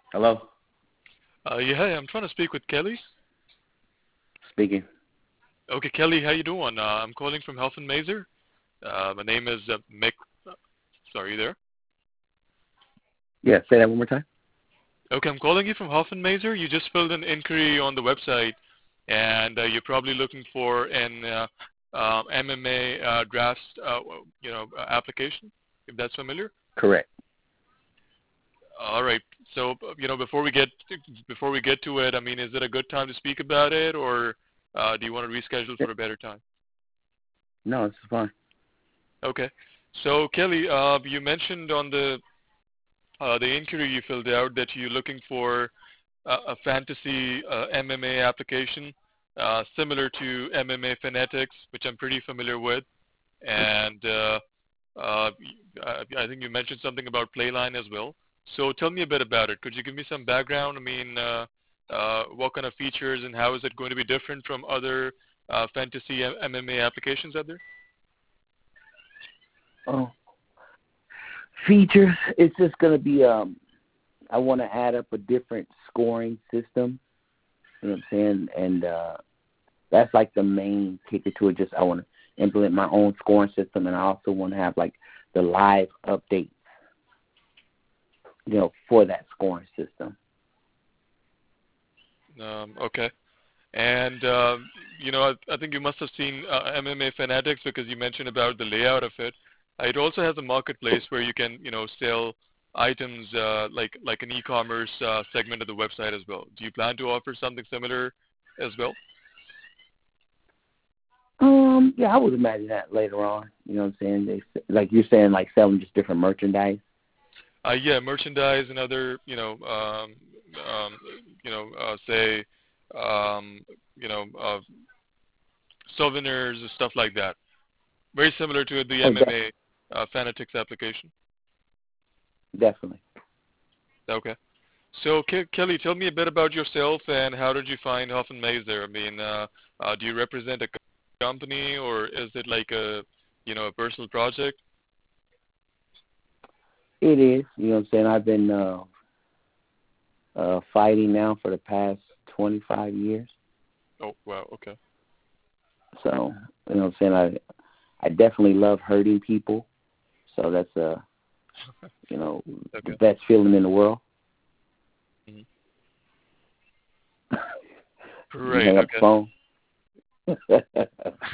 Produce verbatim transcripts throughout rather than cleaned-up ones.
Hello? Uh, yeah, hi, I'm trying to speak with Kelly. Speaking. Okay, Kelly, how you doing? Uh, I'm calling from Health and Mazer. Uh, my name is uh, Mick. uh, Sorry, you there? Yeah, say that one more time. Okay, I'm calling you from Health and Mazer. You just filled an inquiry on the website, and uh, you're probably looking for an uh, uh, M M A uh, draft, uh, you know, uh, application, if that's familiar. Correct. All right. So, uh, you know, before we get before we get to it, I mean, is it a good time to speak about it, or uh, do you want to reschedule Yeah. for a better time? No, it's fine. Okay. So Kelly, uh, you mentioned on the uh, the inquiry you filled out that you're looking for a, a fantasy uh, M M A application uh, similar to M M A Fanatics, which I'm pretty familiar with, and uh, uh, I I think you mentioned something about Playline as well. So tell me a bit about it. Could you give me some background? I mean, uh, uh, what kind of features and how is it going to be different from other uh, fantasy M M A applications out there? Oh, features. It's just gonna be. Um, I want to add up a different scoring system. You know what I'm saying? And uh, that's like the main kicker to it. Just I want to implement my own scoring system, and I also want to have like the live updates. You know, for that scoring system. Um, okay. And uh, you know, I, I think you must have seen uh, M M A Fanatics because you mentioned about the layout of it. Uh, it also has a marketplace where you can, you know, sell items uh, like like an e-commerce uh, segment of the website as well. Do you plan to offer something similar as well? Um, yeah, I would imagine that later on. You know what I'm saying? They like you're saying, like selling just different merchandise. Uh, yeah, merchandise and other, you know, um, um, you know, uh, say, um, you know, uh, souvenirs and stuff like that. Very similar to the Oh, def- M M A uh, Fanatics application. definitely. Okay. So, Ke- Kelly, tell me a bit about yourself and how did you find Hoffman Mazer? I mean, uh, uh, do you represent a co- company or is it like a, you know, a personal project? It is. You know what I'm saying? I've been uh, uh, fighting now for the past twenty-five years. Oh, wow. Okay. So, you know what I'm saying? I I definitely love hurting people. So that's uh, you know, the Okay. best feeling in the world. Hmm. You can Great. hang up Okay. the phone.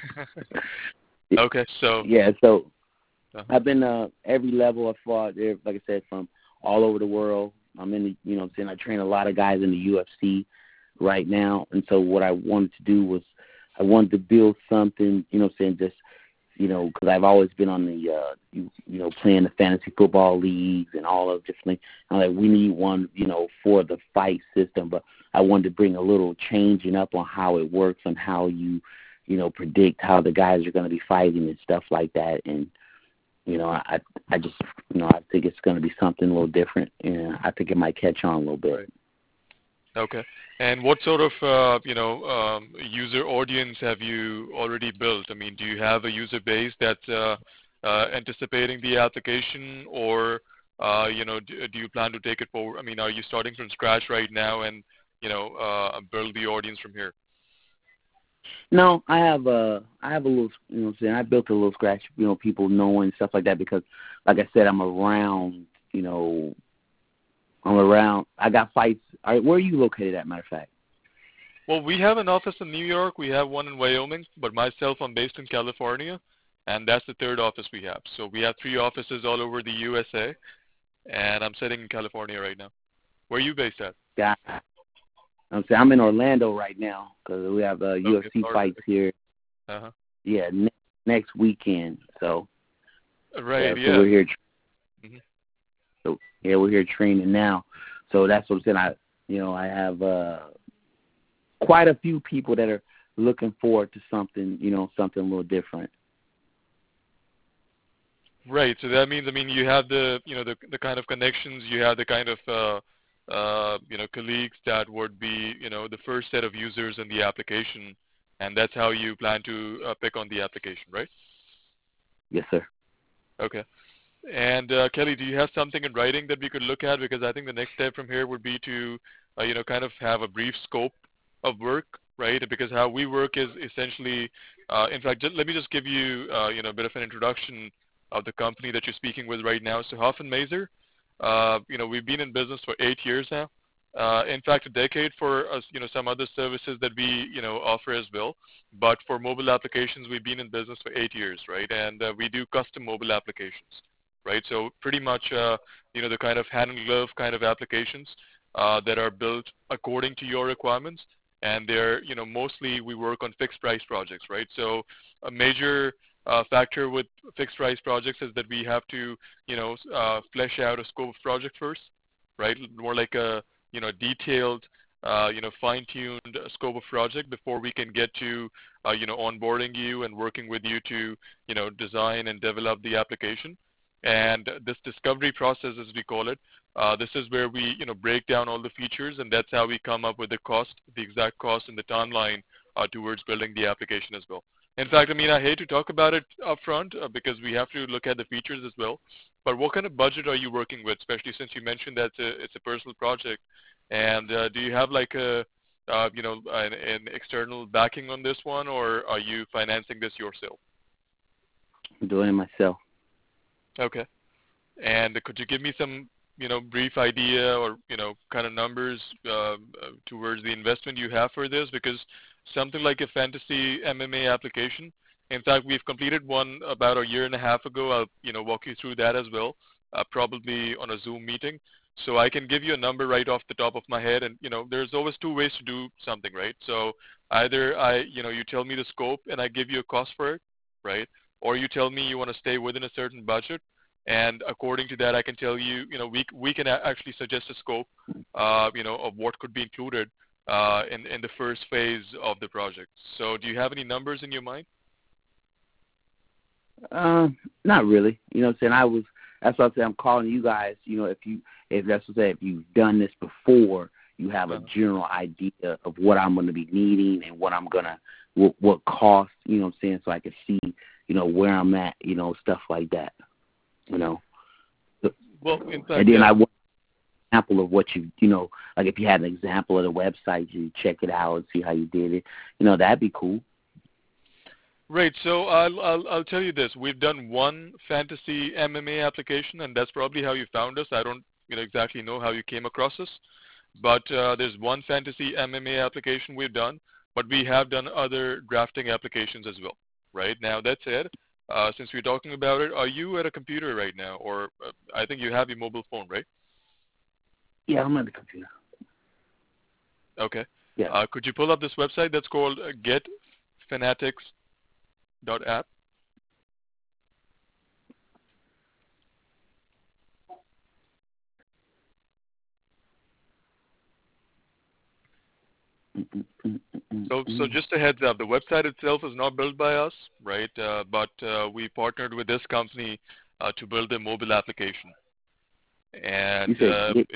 Okay. So, Yeah, so uh-huh. I've been uh every level I've fought there, like I said, from all over the world. I'm in the you know what I'm saying, I train a lot of guys in the U F C right now, and so what I wanted to do was I wanted to build something, you know what I'm saying, just you know, because I've always been on the, uh, you, you know, playing the fantasy football leagues and all of different things. I'm like, we need one, you know, for the fight system, but I wanted to bring a little changing up on how it works and how you, you know, predict how the guys are going to be fighting and stuff like that. And, you know, I, I just, you know, I think it's going to be something a little different, and I think it might catch on a little bit. Right. Okay. And what sort of, uh, you know, um, user audience have you already built? I mean, do you have a user base that's uh, uh, anticipating the application, or, uh, you know, do, do you plan to take it forward? I mean, are you starting from scratch right now and, you know, uh, build the audience from here? No, I have a I have a little you know what I'm saying, I built a little scratch, you know, people knowing stuff like that because like I said, I'm around, you know, I'm around I got fights. All right, where are you located at, matter of fact? Well, we have an office in New York. We have one in Wyoming, but myself, I'm based in California, and that's the third office we have. So we have three offices all over the U S A, and I'm sitting in California right now. Where are you based at? Yeah, I'm saying I'm in Orlando right now because we have uh, Okay, U F C Florida. fights here. Uh-huh. Yeah, ne- next weekend. So yeah, Right, so yeah. we're here. Hmm. So yeah, we're here training now. So that's what I'm saying. I you know I have uh, quite a few people that are looking forward to something, you know, something a little different. Right. So that means, I mean, you have the, you know, the the kind of connections, you have the kind of, uh, uh, you know, colleagues that would be, you know, the first set of users in the application, and that's how you plan to uh, pick on the application, right? Yes, sir. Okay. And uh, Kelly, do you have something in writing that we could look at? Because I think the next step from here would be to, uh, you know, kind of have a brief scope of work, right? Because how we work is essentially, uh, in fact, just, let me just give you, uh, you know, a bit of an introduction of the company that you're speaking with right now. So Huff and Mazer, uh, you know, we've been in business for eight years now. Uh, in fact, a decade for us, you know, some other services that we, you know, offer as well. But for mobile applications, we've been in business for eight years, right? And uh, we do custom mobile applications, right? So pretty much, uh, you know, the kind of hand and glove kind of applications uh, that are built according to your requirements. And they're, you know, mostly we work on fixed price projects, right? So a major uh, factor with fixed price projects is that we have to, you know, uh, flesh out a scope of project first, right? More like a, you know, detailed, uh, you know, fine-tuned scope of project before we can get to, uh, you know, onboarding you and working with you to, you know, design and develop the application. And this discovery process, as we call it, uh, this is where we, you know, break down all the features, and that's how we come up with the cost, the exact cost and the timeline uh, towards building the application as well. In fact, I mean, I hate to talk about it upfront uh, because we have to look at the features as well. But what kind of budget are you working with, especially since you mentioned that uh, it's a personal project? And uh, do you have like a, uh, you know, an, an external backing on this one, or are you financing this yourself? I'm doing it myself. Okay. And could you give me some, you know, brief idea or, you know, kind of numbers uh, towards the investment you have for this? Because something like a fantasy M M A application, in fact, we've completed one about a year and a half ago. I'll, you know, walk you through that as well, uh, probably on a Zoom meeting. So I can give you a number right off the top of my head. And, you know, there's always two ways to do something, right? So either I, you know, you tell me the scope and I give you a cost for it, right? Or you tell me you want to stay within a certain budget, and according to that, I can tell you, you know, we we can actually suggest a scope, uh, you know, of what could be included uh, in in the first phase of the project. So, do you have any numbers in your mind? Um, not really. You know what I'm saying? I was that's what I'm saying. I'm calling you guys. You know, if you if that's what I'm saying, if you've done this before, you have a general idea of what I'm going to be needing and what I'm gonna what, what cost. You know what I'm saying? So I can see, you know, where I'm at. You know, stuff like that. You know. Well, in fact, and then yeah. I want an example of what you you know, like if you had an example of the website, you check it out and see how you did it. You know, that'd be cool. Right. So I'll, I'll I'll tell you this. We've done one fantasy M M A application, and that's probably how you found us. I don't you know exactly know how you came across us, but uh, there's one fantasy M M A application we've done, but we have done other drafting applications as well. Right now, that said, uh, since we're talking about it, are you at a computer right now, or uh, I think you have your mobile phone, right? Yeah, I'm at the computer. Okay. Yeah. Uh, could you pull up this website that's called uh, get fanatics dot app? So, so just a heads up, the website itself is not built by us, right? Uh, but uh, we partnered with this company uh, to build a mobile application. And you said uh, get, it,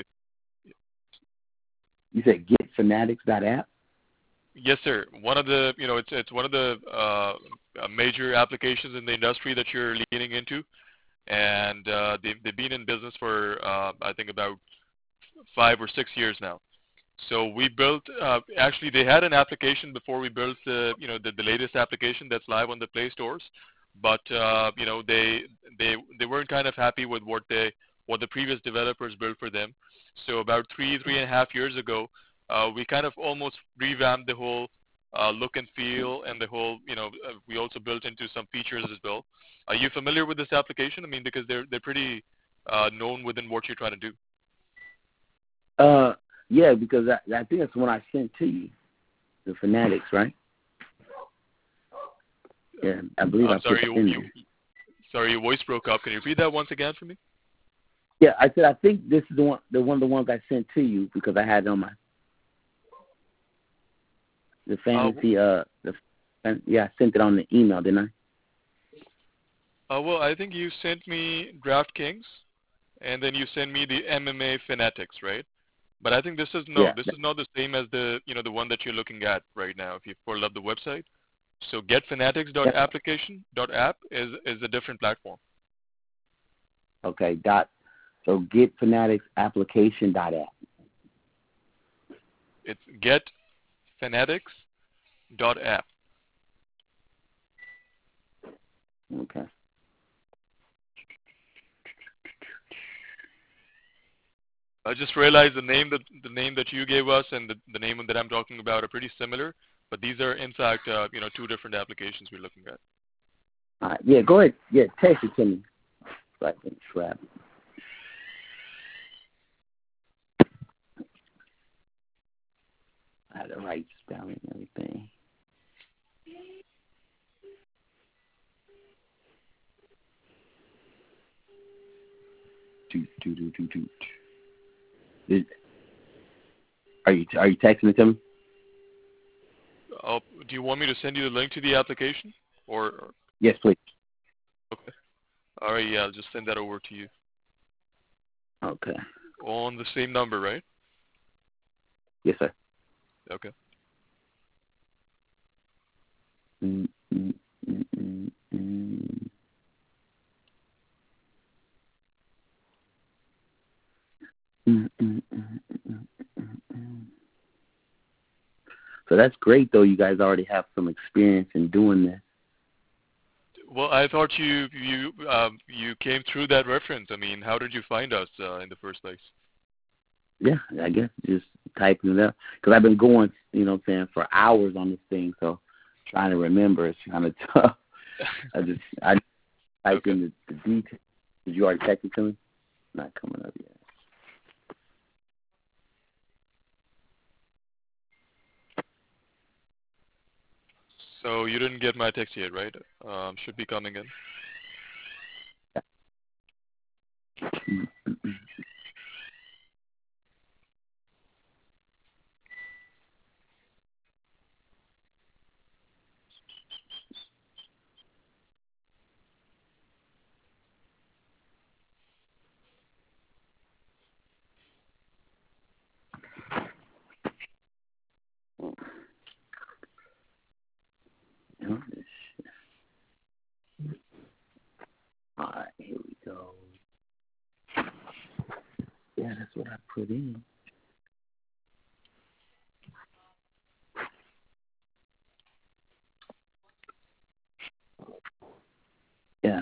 you said get fanatics dot app? Yes, sir. One of the, you know, it's it's one of the uh, major applications in the industry that you're leaning into, and uh, they've they've been in business for uh, I think about five or six years now. So we built, uh, actually they had an application before we built the, you know, the, the latest application that's live on the Play stores, but, uh, you know, they, they, they weren't kind of happy with what they, what the previous developers built for them. So about three, three and a half years ago, uh, we kind of almost revamped the whole uh, look and feel and the whole, you know, uh, we also built into some features as well. Are you familiar with this application? I mean, because they're, they're pretty uh, known within what you're trying to do. Uh, yeah, because I, I think that's the one I sent to you, the Fanatics, right? Yeah, I believe I'm I sorry, put you, in you, there. sorry, your voice broke up. Can you repeat that once again for me? Yeah, I said I think this is the one, the one of the ones I sent to you because I had it on my the fantasy. Uh, uh the yeah, I sent it on the email, didn't I? Uh, well, I think you sent me DraftKings, and then you sent me the M M A Fanatics, right? But I think this is no, yeah, this is not the same as the, you know, the one that you're looking at right now. If you pull up the website, so get fanatics dot application dot app is is a different platform. Okay, dot. So Get Fanatics application dot app. It's get fanatics dot app. Okay. I just realized the name that the name that you gave us and the, the name that I'm talking about are pretty similar, but these are in fact uh, you know two different applications we're looking at. All right. Yeah, go ahead. Yeah, text it to me. So I can trap. I had the right spelling and everything. Do, do, do, do, do. Is, are you are you texting it to me? I'll, do you want me to send you the link to the application, or, or Yes, please. okay? All right, yeah, I'll just send that over to you Okay. on the same number, right? Yes, sir. Okay. Mm, mm, mm, mm, mm. Mm, mm, mm, mm, mm, mm. So that's great, though. You guys already have some experience in doing this. Well, I thought you you um, you came through that reference. I mean, how did you find us uh, in the first place? Yeah, I guess just typing it up. Because I've been going, you know what I'm saying, for hours on this thing, so trying to remember is kind of tough. I just, I typed Okay. in the, the details. Did you already text it to me? Not coming up yet. So you didn't get my text yet, right? Um, should be coming in. Mm, mm, mm. You know, this shit. All right, here we go. Yeah, that's what I put in. Yeah.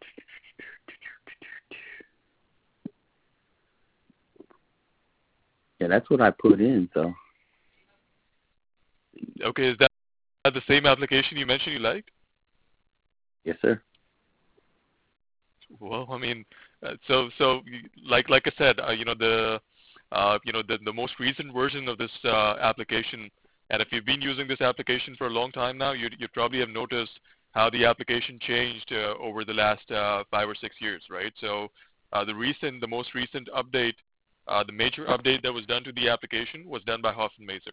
Yeah, that's what I put in, so. Okay, is that the same application you mentioned you liked? Yes, sir. Well, I mean, uh, so so like like I said, uh, you know the uh, you know the the most recent version of this uh, application, and if you've been using this application for a long time now, you you probably have noticed how the application changed uh, over the last uh, five or six years, right? So uh, the recent, the most recent update, uh, the major update that was done to the application was done by Hoff and Mazer.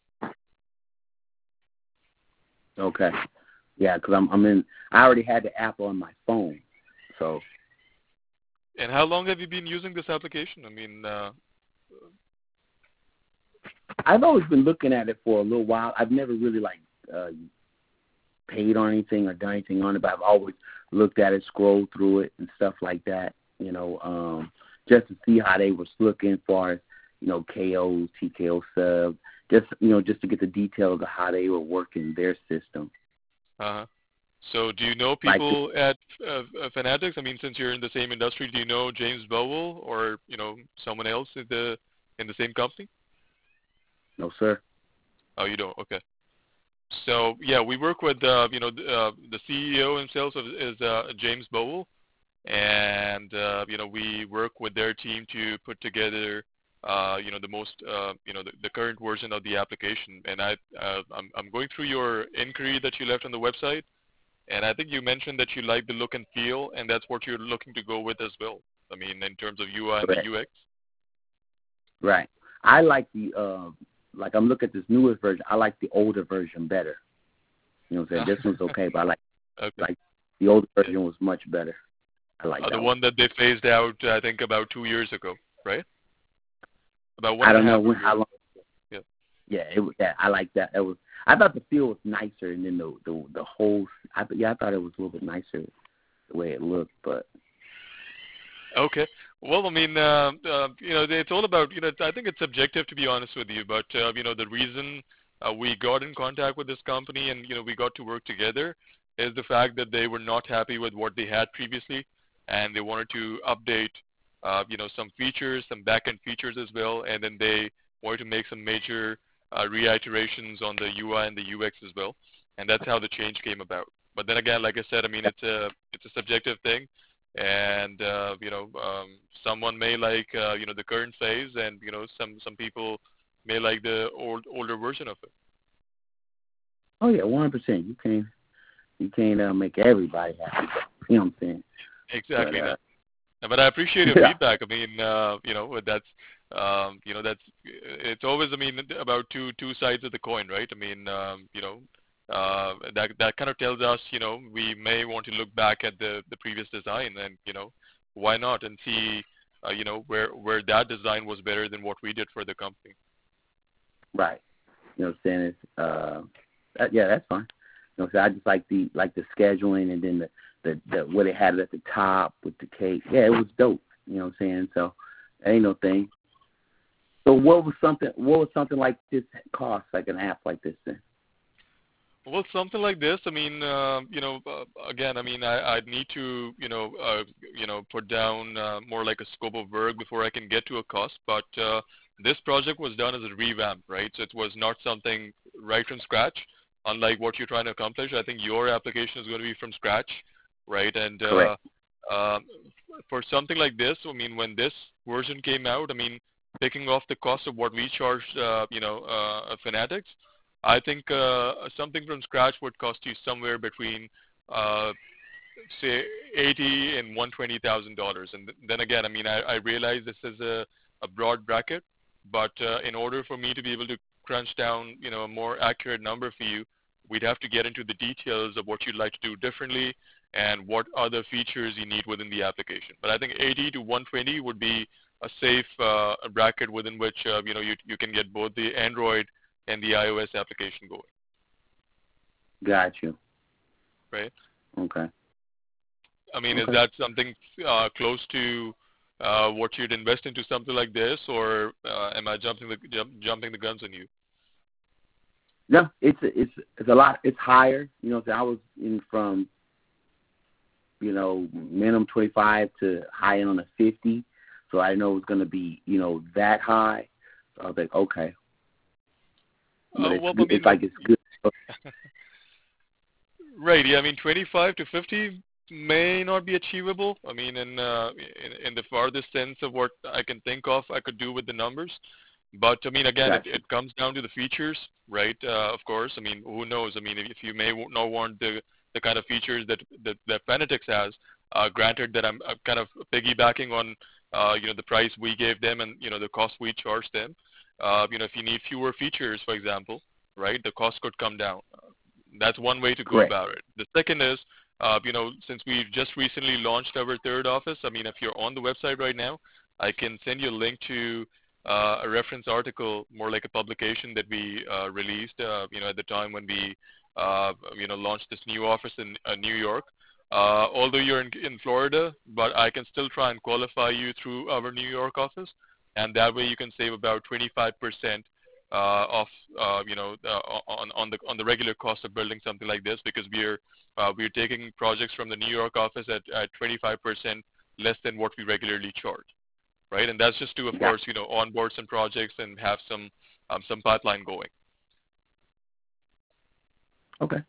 Okay. Yeah, because I'm, I'm in, I already had the app on my phone, so. And how long have you been using this application? I mean, uh, I've always been looking at it for a little while. I've never really, like, uh, paid on anything or done anything on it, but I've always looked at it, scrolled through it, and stuff like that, you know, um, just to see how they was looking as far as, you know, K Os, T K O subs, just, you know, just to get the details of how they were working their system. uh-huh. So do you know Like, people at uh, uh, Fanatics? I mean, since you're in the same industry, do you know James Bowell or, you know, someone else in the in the same company? no, sir. Oh, you don't. Okay. So yeah, we work with uh, you know the, uh, the C E O himself is uh, James Bowell, and uh, you know we work with their team to put together uh, you know the most uh, you know the, the current version of the application. And I uh, I'm I'm going through your inquiry that you left on the website. And I think you mentioned that you like the look and feel, and that's what you're looking to go with as well. I mean, in terms of U I and the Correct. U X. Right. I like the, uh, like I'm looking at this newest version. I like the older version better. You know what I'm saying? This one's okay, but I like, Okay. like the older Yeah. version was much better. I like Uh, that the one. one that they phased out, I think, about two years ago, right? About one I and a don't know half when, years how long. ago. Yeah. Yeah, it was. Yeah, I like that. It was. I thought the feel was nicer, and then the the the whole. I yeah, I thought it was a little bit nicer the way it looked, but Okay. Well, I mean, uh, uh, you know, it's all about, you know, I think it's subjective to be honest with you, but, uh, you know, the reason uh, we got in contact with this company and, you know, we got to work together is the fact that they were not happy with what they had previously and they wanted to update, uh, you know, some features, some back-end features as well, and then they wanted to make some major uh, reiterations on the U I and the U X as well, and that's how the change came about. But then again, like I said, I mean, it's a it's a subjective thing, and uh, you know, um, someone may like uh, you know the current phase, and you know, some some people may like the old older version of it. Oh yeah, one hundred percent. You can't you can't uh, make everybody happy. You know what I'm saying? Exactly. But, uh, that. But I appreciate your yeah. feedback. I mean, uh, you know, that's um, you know, that's it's always, I mean, about two two sides of the coin, right? I mean, um, you know, uh, that that kind of tells us, you know, we may want to look back at the the previous design, and you know, why not, and see, uh, you know, where where that design was better than what we did for the company. Right. You know what I'm saying? It's, uh, that, yeah, that's fine. You know, so I just like the like the scheduling, and then the the, the what it had at the top with the cake. Yeah, it was dope. You know what I'm saying? So ain't no thing. So what was something what was something like this cost, like an app like this then? Well, something like this. I mean, uh, you know, uh, again, I mean, I I'd need to, you know, uh, you know, put down uh, more like a scope of work before I can get to a cost. But uh, this project was done as a revamp, right? So it was not something right from scratch. Unlike what you're trying to accomplish, I think your application is going to be from scratch, right? And uh, Correct. uh, for something like this, I mean, when this version came out, I mean, taking off the cost of what we charged, uh, you know, uh, Fanatics, I think uh, something from scratch would cost you somewhere between, uh, say, eighty and one twenty thousand dollars. And th- then again, I mean, I, I realize this is a, a broad bracket, but uh, in order for me to be able to crunch down, you know, a more accurate number for you, we'd have to get into the details of what you'd like to do differently and what other features you need within the application. But I think eighty to one twenty would be a safe uh, bracket within which uh, you know you you can get both the Android and the iOS application going. Got you. Right. Okay. I mean, is Okay. that something uh, close to uh, what you'd invest into something like this, or uh, am I jumping the jump, jumping the guns on you? No, it's it's it's a lot. It's higher. You know, so I was in from, you know, minimum twenty-five to high end on the fifty. So I know it was going to be, you know, that high. So I was like, okay. But Uh, it's well, good. I mean, It's like it's good. right. Yeah, I mean, twenty-five to fifty may not be achievable. I mean, in, uh, in in the farthest sense of what I can think of, I could do with the numbers. But I mean, again, it, Got you. it comes down to the features, right? Uh, of course. I mean, who knows? I mean, if, if you may w- not want the the kind of features that that, that Fanatics has, uh, granted that I'm, I'm kind of piggybacking on, uh, you know, the price we gave them and you know the cost we charged them. Uh, you know, if you need fewer features, for example, right, the cost could come down. That's one way to go Correct. about it. The second is, uh, you know, since we just recently launched our third office, I mean, if you're on the website right now, I can send you a link to uh, a reference article, more like a publication that we uh, released, uh, you know, at the time when we, uh, you know, launched this new office in uh, New York. Uh, although you're in, in Florida, but I can still try and qualify you through our New York office, and that way you can save about twenty-five percent uh, of uh, you know uh, on on the on the regular cost of building something like this, because we're uh, we're taking projects from the New York office at, at twenty-five percent less than what we regularly charge, right? And that's just to, of Got course, you know, onboard some projects and have some um, some pipeline going. you. Okay.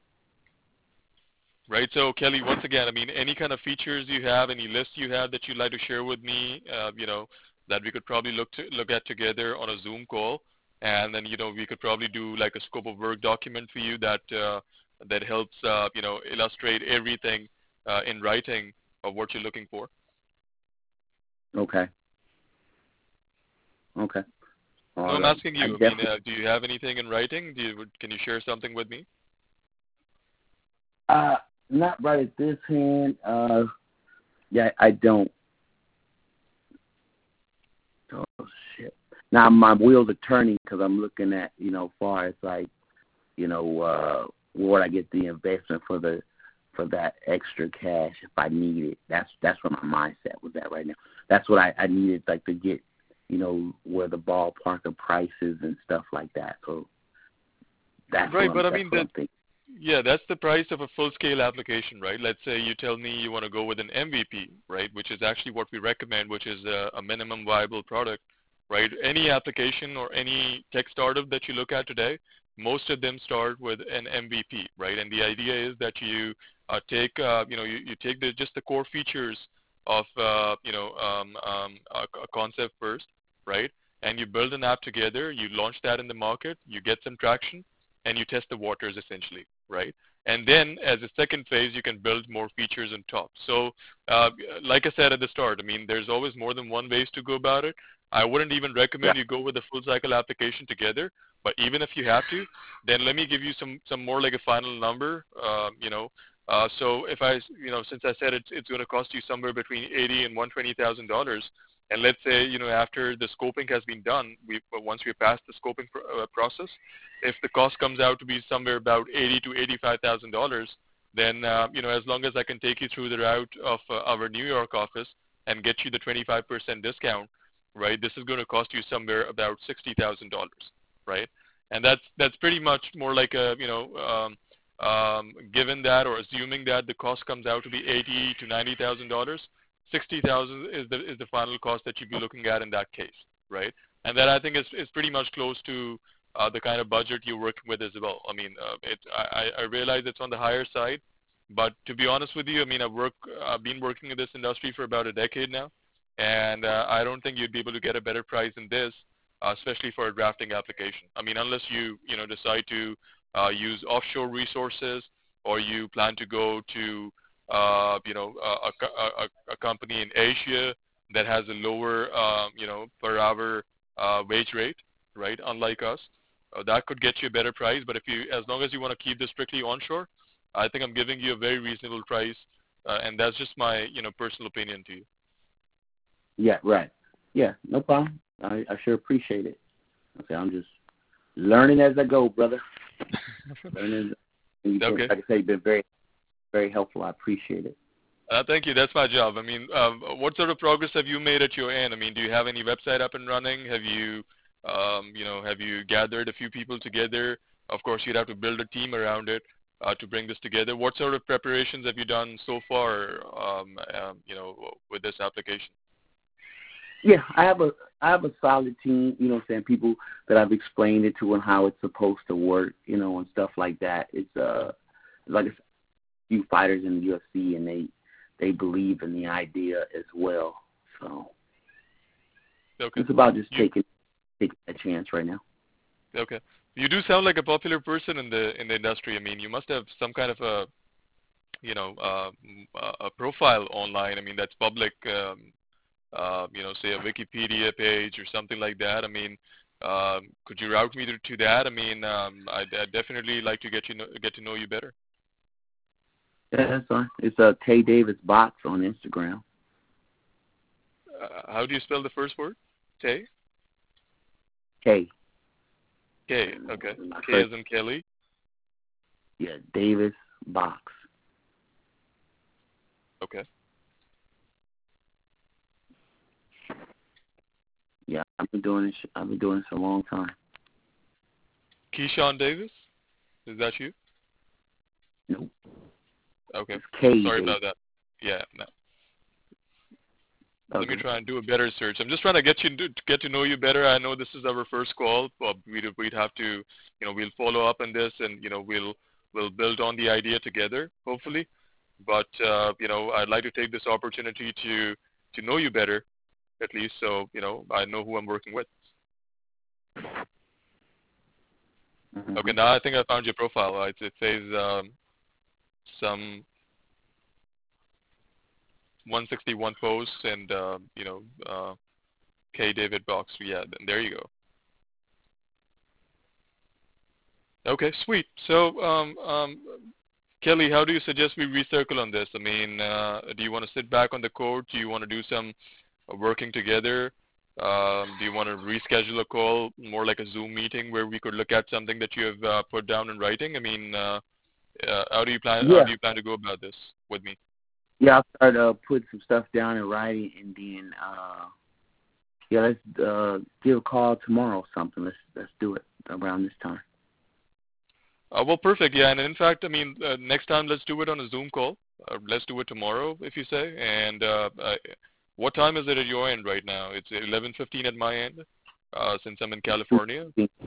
Right. So Kelly, once again, I mean, any kind of features you have, any list you have that you'd like to share with me, uh, you know, that we could probably look to look at together on a Zoom call, and then you know we could probably do like a scope of work document for you that uh, that helps uh, you know illustrate everything uh, in writing of what you're looking for. Okay. Okay. No, All I'm right. asking I you. I mean, definitely. uh, do you have anything in writing? Do you, can you share something with me? Uh, not right at this hand. Uh, yeah, I don't. Oh shit! Now my wheels are turning because I'm looking at, you know, far as like, you know, uh, where would I get the investment for the for that extra cash if I need it. That's that's where my mindset was at right now. That's what I, I needed, like, to get, you know, where the ballpark of prices and stuff like that. So that's right. what But I'm, I mean that. Yeah, that's the price of a full-scale application, right? Let's say you tell me you want to go with an M V P, right, which is actually what we recommend, which is a, a minimum viable product, right? Any application or any tech startup that you look at today, most of them start with an M V P, right? And the idea is that you uh, take, uh, you know, you, you take the, just the core features of, uh, you know, um, um, a, a concept first, right? And you build an app together, you launch that in the market, you get some traction, and you test the waters essentially, right? And then as a second phase, you can build more features on top. So uh, like I said at the start, I mean, there's always more than one ways to go about it. I wouldn't even recommend Yeah. you go with a full cycle application together, but even if you have to, then let me give you some, some more like a final number, um, you know. Uh, so if I, you know, since I said it's, it's going to cost you somewhere between eighty and one hundred twenty thousand dollars, and let's say, you know, after the scoping has been done, we once we pass the scoping pr- uh, process, if the cost comes out to be somewhere about eighty to eighty-five thousand dollars, then uh, you know, as long as I can take you through the route of uh, our New York office and get you the twenty-five percent discount, right? This is going to cost you somewhere about sixty thousand dollars, right? And that's that's pretty much more like a, you know, um, um, given that or assuming that the cost comes out to be eighty to ninety thousand dollars, sixty thousand is the is the final cost that you'd be looking at in that case, right? And that I think is is pretty much close to uh, the kind of budget you're working with as well. I mean, uh, it I, I realize it's on the higher side, but to be honest with you, I mean, I've work I've been working in this industry for about a decade now, and uh, I don't think you'd be able to get a better price than this, uh, especially for a drafting application. I mean, unless you you know decide to uh, use offshore resources or you plan to go to uh, you know a, a, a, a company in Asia that has a lower um, you know per hour uh, wage rate, right? Unlike us, uh, that could get you a better price. But if you, as long as you want to keep this strictly onshore, I think I'm giving you a very reasonable price, uh, and that's just my you know personal opinion to you. Yeah, right. Yeah, no problem. I, I sure appreciate it. Okay, I'm just learning as I go, brother. learning. You've been, Okay. like I say, you've been very, very helpful. I appreciate it. Uh, thank you. That's my job. I mean, uh, what sort of progress have you made at your end? I mean, do you have any website up and running? Have you, um, you know, have you gathered a few people together? Of course, you'd have to build a team around it uh, to bring this together. What sort of preparations have you done so far, um, um, you know, with this application? Yeah, I have a I have a solid team, you know what I'm saying, people that I've explained it to and how it's supposed to work, you know, and stuff like that. It's uh like a few fighters in the U F C and they they believe in the idea as well. So okay. It's about just you, taking taking a chance right now. Okay. You do sound like a popular person in the in the industry. I mean, you must have some kind of a you know uh, a profile online. I mean, that's public. Um, Uh, you know, say a Wikipedia page or something like that. I mean, um, could you route me to, to that? I mean, um, I'd, I'd definitely like to get you know, get to know you better. Yeah, that's fine. It's a uh, K Davis Box on Instagram. Uh, how do you spell the first word? Tay? K. K. Okay. My K first, as in Kelly. yeah, Davis Box. Okay. Yeah, I've been doing this. I've been doing this a long time. Keyshawn Davis? Is that you? Nope. Okay. It's K. Sorry Davis. about that. Yeah. No. Okay. Let me try and do a better search. I'm just trying to get you to get to know you better. I know this is our first call, but we'd we'd have to, you know, we'll follow up on this, and you know, we'll we'll build on the idea together, hopefully. But uh, you know, I'd like to take this opportunity to to know you better, at least, so you know, I know who I'm working with. Mm-hmm. Okay, now I think I found your profile. Right? It says um, some one sixty-one posts, and uh, you know, uh, K David Box. Yeah, then there you go. Okay, sweet. So, um, um, Kelly, how do you suggest we recircle on this? I mean, uh, do you want to sit back on the court? Do you want to do some uh, working together? Um, do you want to reschedule a call, more like a Zoom meeting, where we could look at something that you have uh, put down in writing? I mean, uh, Uh, how do you plan? Yeah. How do you plan to go about this with me? Yeah, I'll start uh, putting some stuff down in writing, and then uh, yeah, let's uh, give a call tomorrow or something. Let's let's do it around this time. Uh, well, perfect. Yeah, and in fact, I mean, uh, next time let's do it on a Zoom call. Uh, let's do it tomorrow, if you say. And uh, uh, what time is it at your end right now? It's eleven fifteen at my end, uh, since I'm in California.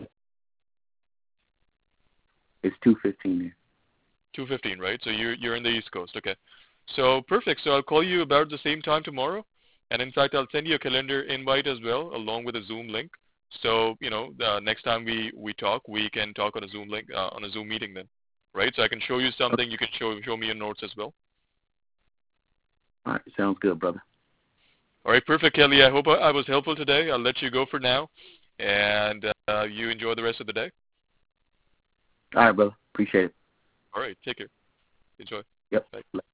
It's two fifteen there. two fifteen, right? So you're you're in the East Coast. Okay. So perfect. So I'll call you about the same time tomorrow, and in fact, I'll send you a calendar invite as well, along with a Zoom link. So you know, uh, next time we we talk, we can talk on a Zoom link, uh, on a Zoom meeting then, right? So I can show you something. You can show show me your notes as well. All right, sounds good, brother. All right, perfect, Kelly. I hope I, I was helpful today. I'll let you go for now, and uh, you enjoy the rest of the day. All right, brother. Appreciate it. All right, take care. Enjoy. Yep. Bye.